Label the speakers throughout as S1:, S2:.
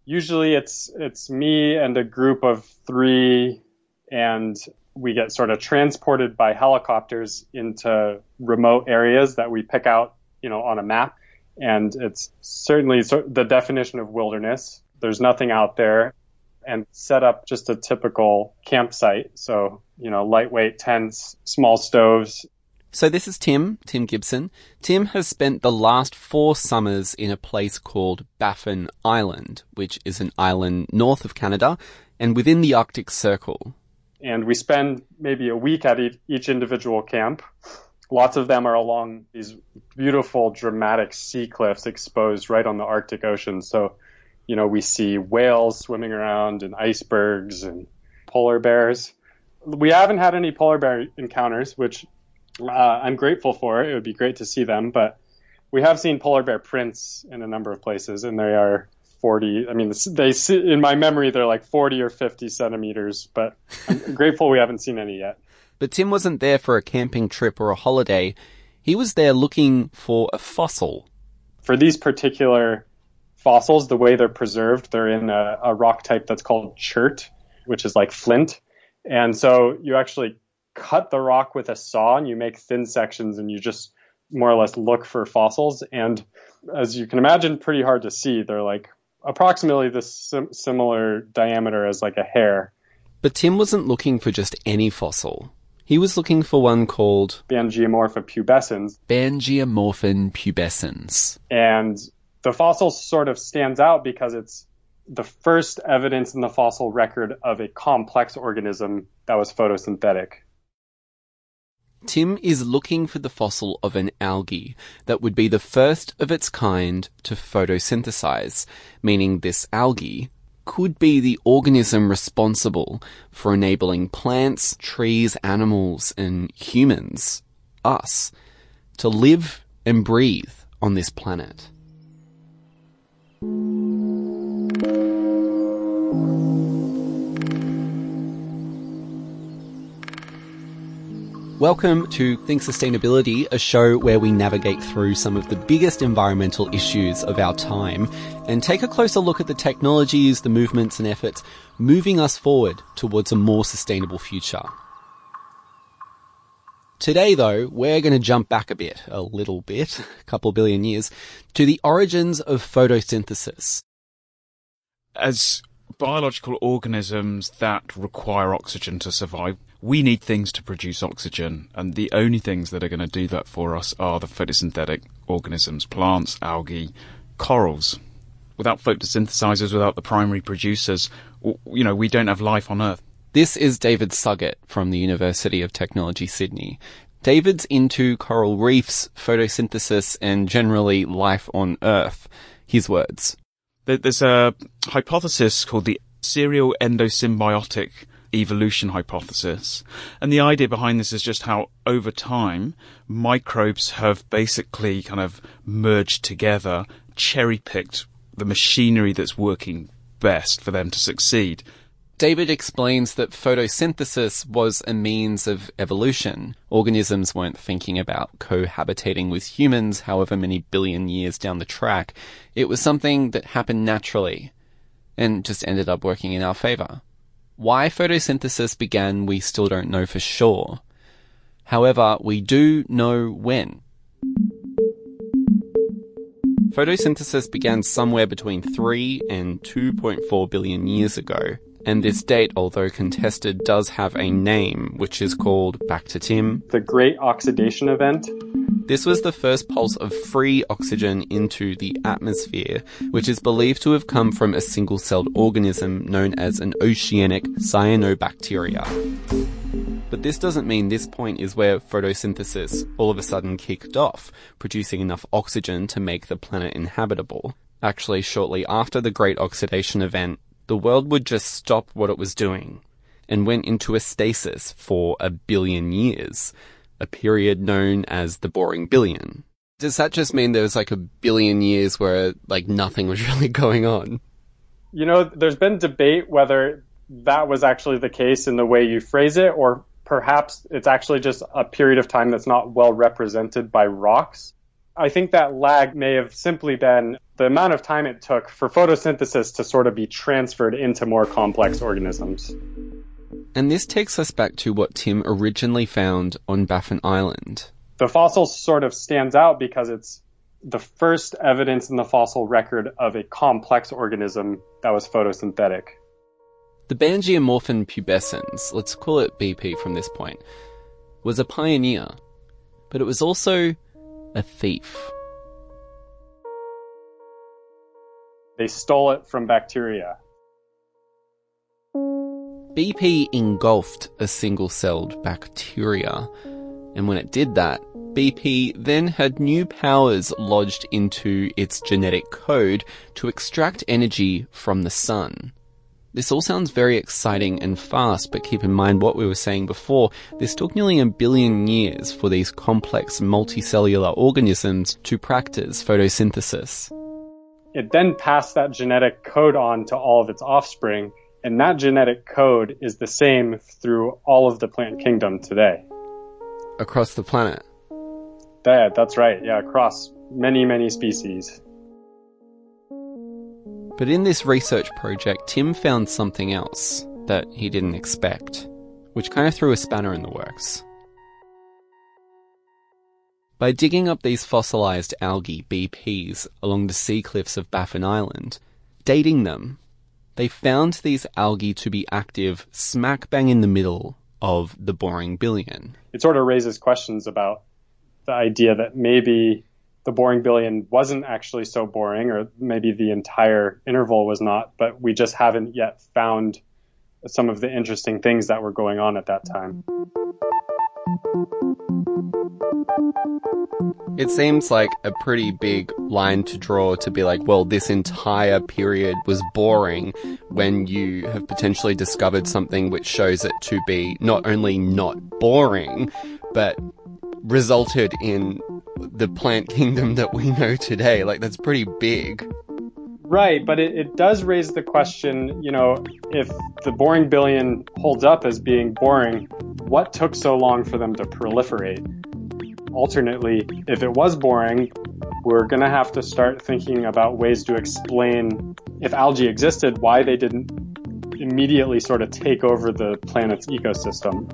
S1: Usually it's me and a group of three, and we get sort of transported by helicopters into remote areas that we pick out, on a map. And it's certainly the definition of wilderness. There's nothing out there, and set up just a typical campsite. So, lightweight tents, small stoves.
S2: So this is Tim Gibson. Tim has spent the last 4 summers in a place called Baffin Island, which is an island north of Canada and within the Arctic Circle.
S1: And we spend maybe a week at each individual camp. Lots of them are along these beautiful, dramatic sea cliffs exposed right on the Arctic Ocean. So, we see whales swimming around and icebergs and polar bears. We haven't had any polar bear encounters, which I'm grateful for. It would be great to see them. But we have seen polar bear prints in a number of places, and they are 40. I mean, in my memory, they're like 40 or 50 centimeters, but I'm grateful we haven't seen any yet.
S2: But Tim wasn't there for a camping trip or a holiday. He was there looking for a fossil.
S1: For these particular fossils, the way they're preserved, they're in a rock type that's called chert, which is like flint. And so you actually cut the rock with a saw and you make thin sections and you just more or less look for fossils. And as you can imagine, pretty hard to see. They're like approximately this similar diameter as like a hair.
S2: But Tim wasn't looking for just any fossil. He was looking for one called
S1: Bangiomorpha pubescens.
S2: Bangiomorphin pubescens.
S1: And the fossil sort of stands out because it's the first evidence in the fossil record of a complex organism that was photosynthetic.
S2: Tim is looking for the fossil of an algae that would be the first of its kind to photosynthesize, meaning this algae could be the organism responsible for enabling plants, trees, animals, and humans, us, to live and breathe on this planet. Welcome to Think Sustainability, a show where we navigate through some of the biggest environmental issues of our time and take a closer look at the technologies, the movements and efforts moving us forward towards a more sustainable future. Today, though, we're going to jump back a little bit, a couple billion years, to the origins of photosynthesis.
S3: As biological organisms that require oxygen to survive, we need things to produce oxygen, and the only things that are going to do that for us are the photosynthetic organisms, plants, algae, corals. Without photosynthesizers, without the primary producers, we don't have life on Earth.
S2: This is David Suggett from the University of Technology, Sydney. David's into coral reefs, photosynthesis, and generally life on Earth. His words.
S3: There's a hypothesis called the serial endosymbiotic evolution hypothesis. And the idea behind this is just how, over time, microbes have basically kind of merged together, cherry-picked the machinery that's working best for them to succeed.
S2: David explains that photosynthesis was a means of evolution. Organisms weren't thinking about cohabitating with humans however many billion years down the track. It was something that happened naturally and just ended up working in our favor. Why photosynthesis began, we still don't know for sure. However, we do know when. Photosynthesis began somewhere between 3 and 2.4 billion years ago. And this date, although contested, does have a name, which is called, back to Tim,
S1: the Great Oxidation Event.
S2: This was the first pulse of free oxygen into the atmosphere, which is believed to have come from a single-celled organism known as an oceanic cyanobacteria. But this doesn't mean this point is where photosynthesis all of a sudden kicked off, producing enough oxygen to make the planet inhabitable. Actually, shortly after the Great Oxidation Event, the world would just stop what it was doing and went into a stasis for 1 billion years, a period known as the Boring Billion. Does that just mean there was like 1 billion years where nothing was really going on?
S1: There's been debate whether that was actually the case in the way you phrase it, or perhaps it's actually just a period of time that's not well represented by rocks. I think that lag may have simply been the amount of time it took for photosynthesis to sort of be transferred into more complex organisms.
S2: And this takes us back to what Tim originally found on Baffin Island.
S1: The fossil sort of stands out because it's the first evidence in the fossil record of a complex organism that was photosynthetic.
S2: The Bangiomorphin pubescens, let's call it BP from this point, was a pioneer, but it was also a thief.
S1: They stole it from bacteria.
S2: BP engulfed a single-celled bacteria, and when it did that, BP then had new powers lodged into its genetic code to extract energy from the sun. This all sounds very exciting and fast, but keep in mind what we were saying before, this took nearly 1 billion years for these complex multicellular organisms to practice photosynthesis.
S1: It then passed that genetic code on to all of its offspring, and that genetic code is the same through all of the plant kingdom today.
S2: Across the planet?
S1: That's right, yeah, across many, many species.
S2: But in this research project, Tim found something else that he didn't expect, which kind of threw a spanner in the works. By digging up these fossilized algae, BPs, along the sea cliffs of Baffin Island, dating them, they found these algae to be active smack bang in the middle of the boring billion.
S1: It sort of raises questions about the idea that maybe the boring billion wasn't actually so boring, or maybe the entire interval was not, but we just haven't yet found some of the interesting things that were going on at that time.
S2: It seems like a pretty big line to draw to be like, well, this entire period was boring, when you have potentially discovered something which shows it to be not only not boring, but resulted in the plant kingdom that we know today. Like, that's pretty big.
S1: Right, but it does raise the question, if the boring billion holds up as being boring, what took so long for them to proliferate? Alternately, if it was boring, we're going to have to start thinking about ways to explain, if algae existed, why they didn't immediately sort of take over the planet's ecosystem.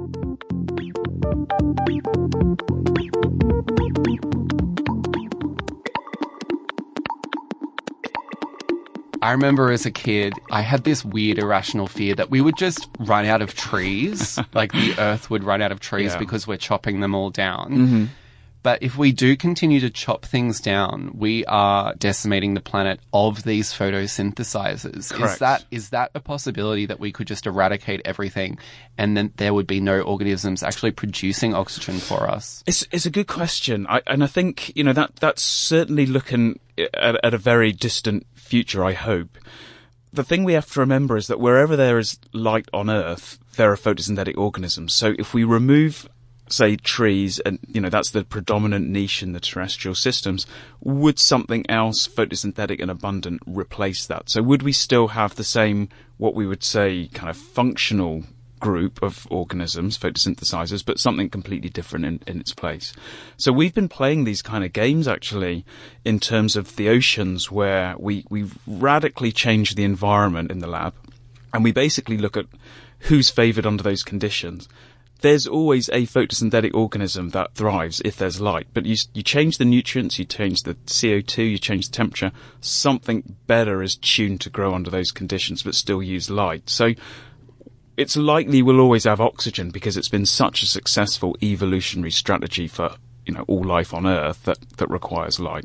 S2: I remember as a kid, I had this weird irrational fear that we would just run out of trees, like the earth would run out of trees because we're chopping them all down. Mm-hmm. But if we do continue to chop things down, we are decimating the planet of these photosynthesizers.
S3: Correct.
S2: Is that a possibility that we could just eradicate everything and then there would be no organisms actually producing oxygen for us?
S3: It's a good question. I think, that's certainly looking at a very distant future, I hope. The thing we have to remember is that wherever there is light on Earth, there are photosynthetic organisms. So if we remove, say, trees, and that's the predominant niche in the terrestrial systems, would something else photosynthetic and abundant replace that? So would we still have the same, what we would say, kind of functional group of organisms, photosynthesizers, but something completely different in its place? So we've been playing these kind of games, actually, in terms of the oceans, where we radically change the environment in the lab, and we basically look at who's favored under those conditions. There's always a photosynthetic organism that thrives if there's light, but you change the nutrients, you change the CO2, you change the temperature, something better is tuned to grow under those conditions but still use light. So it's likely we'll always have oxygen because it's been such a successful evolutionary strategy for, all life on Earth that requires light.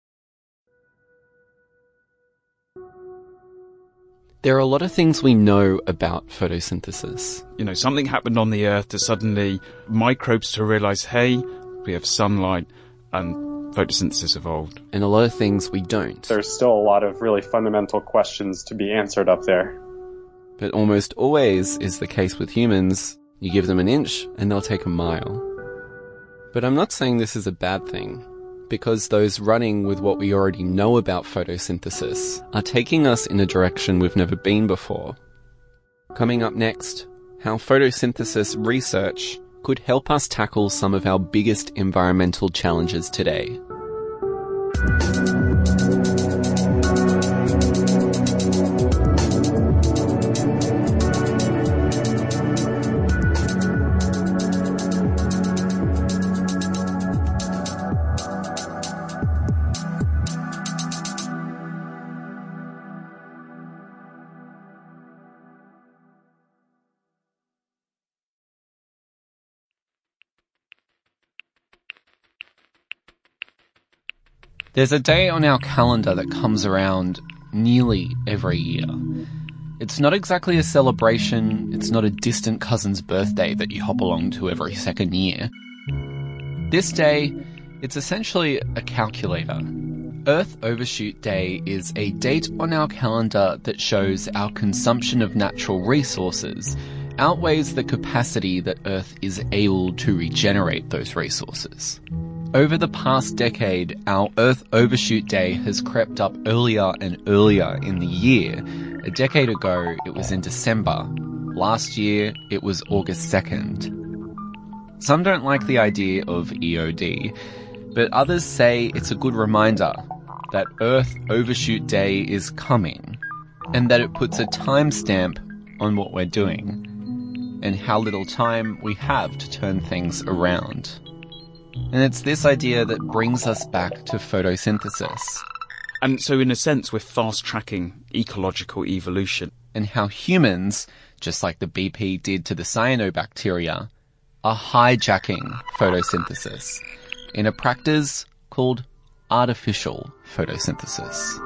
S2: There are a lot of things we know about photosynthesis.
S3: Something happened on the Earth to suddenly microbes to realize, hey, we have sunlight, and photosynthesis evolved.
S2: And a lot of things we don't.
S1: There's still a lot of really fundamental questions to be answered up there.
S2: But almost always is the case with humans. You give them an inch and they'll take a mile. But I'm not saying this is a bad thing, because those running with what we already know about photosynthesis are taking us in a direction we've never been before. Coming up next, how photosynthesis research could help us tackle some of our biggest environmental challenges today. There's a day on our calendar that comes around nearly every year. It's not exactly a celebration, it's not a distant cousin's birthday that you hop along to every second year. This day, it's essentially a calculator. Earth Overshoot Day is a date on our calendar that shows our consumption of natural resources outweighs the capacity that Earth is able to regenerate those resources. Over the past decade, our Earth Overshoot Day has crept up earlier and earlier in the year. A decade ago, it was in December. Last year, it was August 2nd. Some don't like the idea of EOD, but others say it's a good reminder that Earth Overshoot Day is coming, and that it puts a timestamp on what we're doing, and how little time we have to turn things around. And it's this idea that brings us back to photosynthesis.
S3: And so in a sense, we're fast-tracking ecological evolution.
S2: And how humans, just like the BP did to the cyanobacteria, are hijacking photosynthesis in a practice called artificial photosynthesis.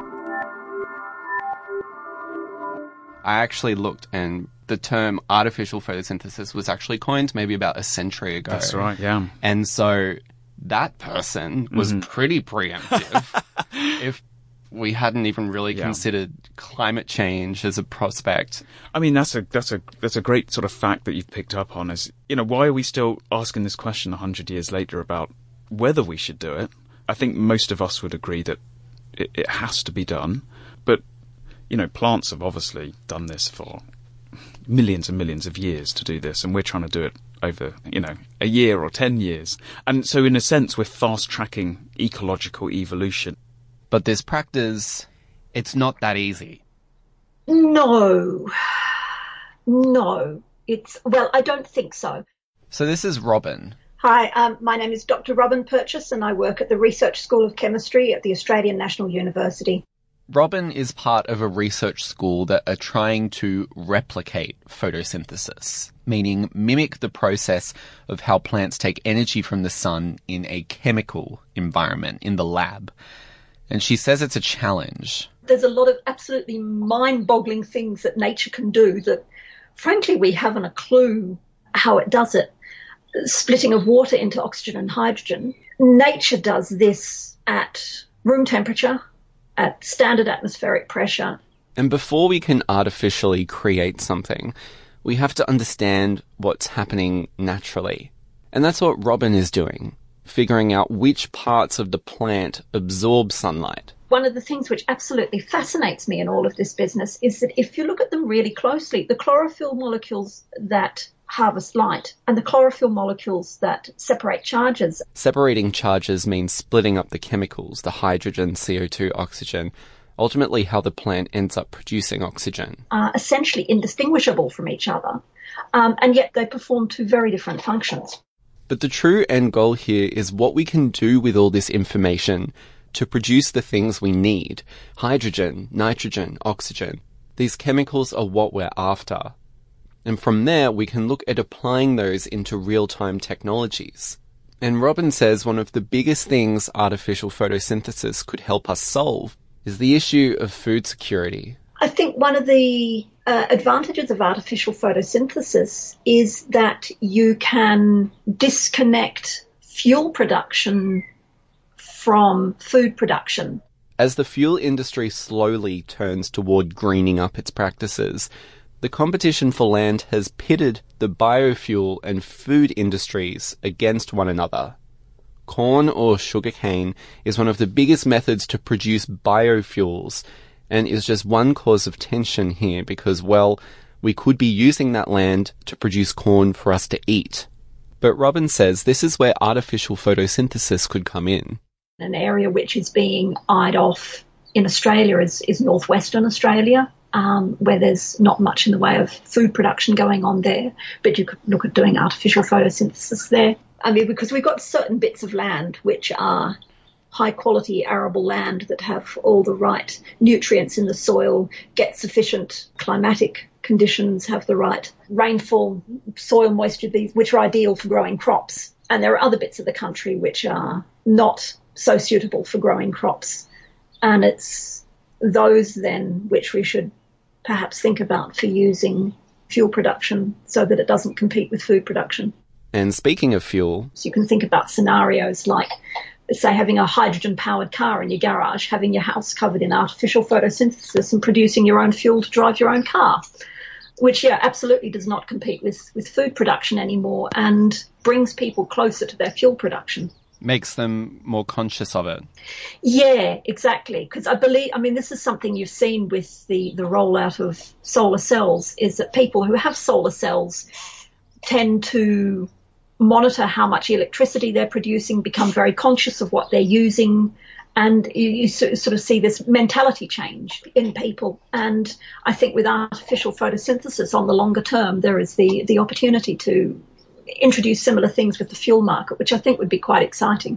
S2: I actually looked, and the term artificial photosynthesis was actually coined maybe about a century ago.
S3: That's right, yeah.
S2: And so that person was pretty preemptive if we hadn't even really considered climate change as a prospect.
S3: I mean, that's a great sort of fact that you've picked up on. Is, you know, why are we still asking this question 100 years later about whether we should do it? I think most of us would agree that it has to be done, but you know, plants have obviously done this for millions and millions of years to do this, and we're trying to do it over, you know, a year or 10 years. And so in a sense, we're fast-tracking ecological evolution.
S2: But this practice, it's not that easy.
S4: No. Well, I don't think so.
S2: So this is Robin.
S4: Hi, my name is Dr. Robin Purchase, and I work at the Research School of Chemistry at the Australian National University.
S2: Robin is part of a research school that are trying to replicate photosynthesis, meaning mimic the process of how plants take energy from the sun in a chemical environment in the lab. And she says it's a challenge.
S4: There's a lot of absolutely mind-boggling things that nature can do that, frankly, we haven't a clue how it does it. Splitting of water into oxygen and hydrogen. Nature does this at room temperature, at standard atmospheric pressure.
S2: And before we can artificially create something, we have to understand what's happening naturally. And that's what Robin is doing, figuring out which parts of the plant absorb sunlight.
S4: One of the things which absolutely fascinates me in all of this business is that if you look at them really closely, the chlorophyll molecules that harvest light and the chlorophyll molecules that separate charges.
S2: Separating charges means splitting up the chemicals, the hydrogen, CO2, oxygen, ultimately how the plant ends up producing oxygen.
S4: Are essentially indistinguishable from each other, and yet they perform two very different functions.
S2: But the true end goal here is what we can do with all this information to produce the things we need. Hydrogen, nitrogen, oxygen. These chemicals are what we're after. And from there, we can look at applying those into real-time technologies. And Robin says one of the biggest things artificial photosynthesis could help us solve is the issue of food security.
S4: I think one of the advantages of artificial photosynthesis is that you can disconnect fuel production from food production.
S2: As the fuel industry slowly turns toward greening up its practices, the competition for land has pitted the biofuel and food industries against one another. Corn or sugarcane is one of the biggest methods to produce biofuels and is just one cause of tension here because, well, we could be using that land to produce corn for us to eat. But Robin says this is where artificial photosynthesis could come in.
S4: An area which is being eyed off in Australia is northwestern Australia. Where there's not much in the way of food production going on there, but you could look at doing artificial photosynthesis there. I mean, because we've got certain bits of land which are high-quality arable land that have all the right nutrients in the soil, get sufficient climatic conditions, have the right rainfall, soil moisture, which are ideal for growing crops. And there are other bits of the country which are not so suitable for growing crops. And it's those then which we should perhaps think about for using fuel production so that it doesn't compete with food production.
S2: And speaking of fuel,
S4: so you can think about scenarios like, say, having a hydrogen-powered car in your garage, having your house covered in artificial photosynthesis and producing your own fuel to drive your own car, which, absolutely does not compete with food production anymore and brings people closer to their fuel production.
S2: Makes them more conscious of it.
S4: Yeah, exactly. Because this is something you've seen with the rollout of solar cells, is that people who have solar cells tend to monitor how much electricity they're producing, become very conscious of what they're using, and you sort of see this mentality change in people. And I think with artificial photosynthesis on the longer term, there is the opportunity to introduce similar things with the fuel market, which I think would be quite exciting.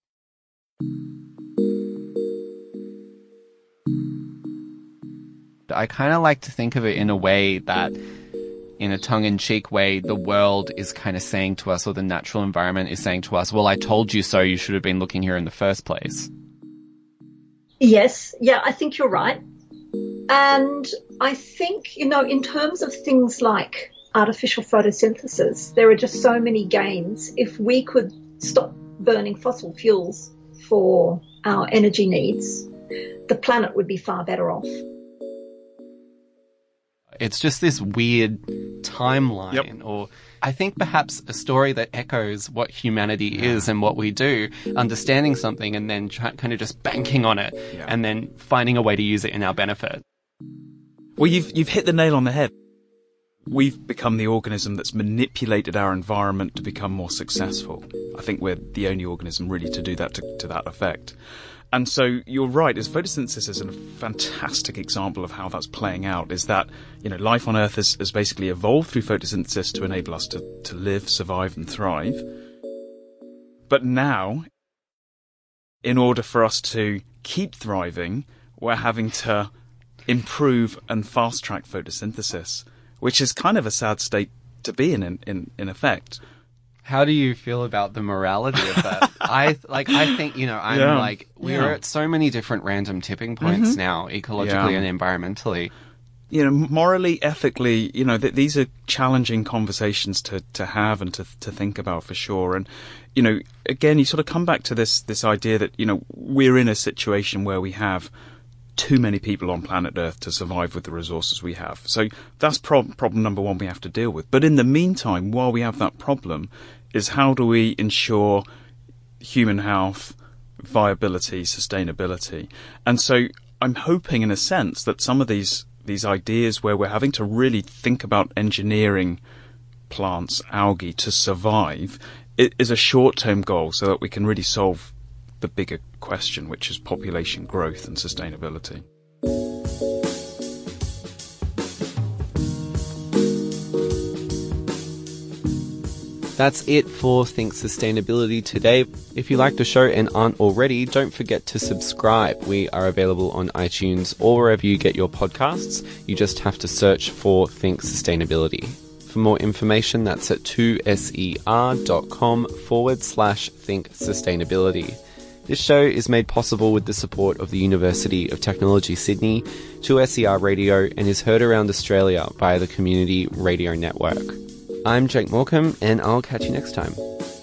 S2: I kind of like to think of it in a way that, in a tongue-in-cheek way, the world is kind of saying to us, or the natural environment is saying to us, well, I told you so, you should have been looking here in the first place.
S4: Yes, I think you're right. And I think, in terms of things like artificial photosynthesis, there are just so many gains. If we could stop burning fossil fuels for our energy needs, the planet would be far better off.
S2: It's just this weird timeline, or I think perhaps a story that echoes what humanity is and what we do, understanding something and then kind of just banking on it and then finding a way to use it in our benefit.
S3: Well, you've hit the nail on the head. We've become the organism that's manipulated our environment to become more successful. I think we're the only organism really to do that to that effect. And so you're right, as photosynthesis is a fantastic example of how that's playing out, is that, life on Earth has basically evolved through photosynthesis to enable us to live, survive and thrive. But now, in order for us to keep thriving, we're having to improve and fast-track photosynthesis, which is kind of a sad state to be in effect.
S2: How do you feel about the morality of that? I think, we're at so many different random tipping points now, ecologically and environmentally.
S3: Morally, ethically, these are challenging conversations to have and to think about for sure. And, again, you sort of come back to this idea that, we're in a situation where we have too many people on planet Earth to survive with the resources we have. So that's problem number one we have to deal with. But in the meantime, while we have that problem, is how do we ensure human health, viability, sustainability? And so I'm hoping, in a sense, that some of these ideas where we're having to really think about engineering plants, algae to survive, it is a short-term goal so that we can really solve the bigger question, which is population growth and sustainability.
S2: That's it for Think Sustainability today. If you like the show and aren't already, don't forget to subscribe. We are available on iTunes or wherever you get your podcasts. You just have to search for Think Sustainability. For more information, that's at 2ser.com/Think Sustainability. This show is made possible with the support of the University of Technology Sydney, 2SER Radio, and is heard around Australia via the Community Radio Network. I'm Jake Morecambe, and I'll catch you next time.